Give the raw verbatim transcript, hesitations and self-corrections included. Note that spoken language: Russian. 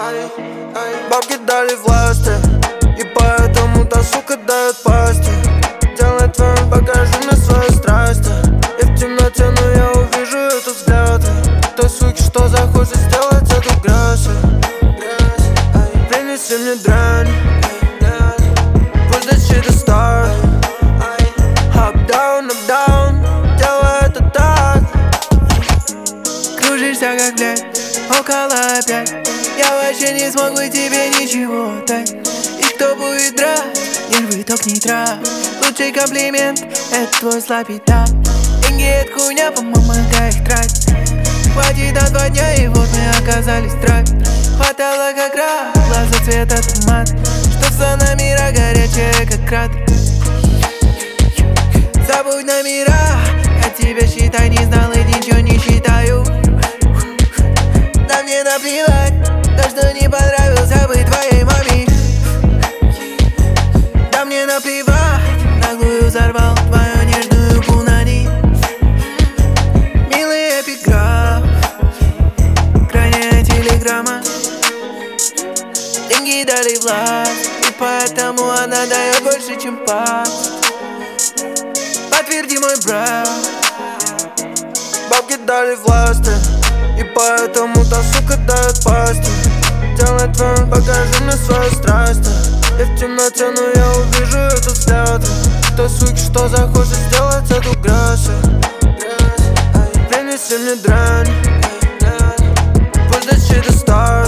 Бабки дали власти, и поэтому та сука дает пасти. Делай твоим, покажи мне свои страсти. Я в темноте, но я увижу этот взгляд той суки, что захочет сделать эту грязь. Принеси мне дрянь, пусть this shit is start. Up down, up down, делай это так. Кружишься как блядь, около опять. Я вообще не смогу тебе ничего дать. И кто будет драть, нервы ток не трать. Лучший комплимент — это твой слабый да. Деньги — это хуйня, помогай их тратить. Хватит на два дня, и вот мы оказались в трапе. Хватало как раз, глаза цвета томат. Что за номера горячие, как кратер. Забудь номера, я тебя считай не знал и ничего не считаю. Да мне наплевать, то что не понравился бы твоей маме. Да мне наплевать, наглую взорвал твою нежную пунани. Милый эпиграф, крайняя телеграмма. Деньги дали власть, и поэтому она дает больше, чем пас. Подтверди мой брат. Бабки дали власти, и поэтому та сука дает пасти. Делай твоим, покажи мне свои страсти. Я в темноте, но я увижу этот взгляд той суки, что захочет сделать эту грязь. Принеси мне дрянь, пусть this shit is start.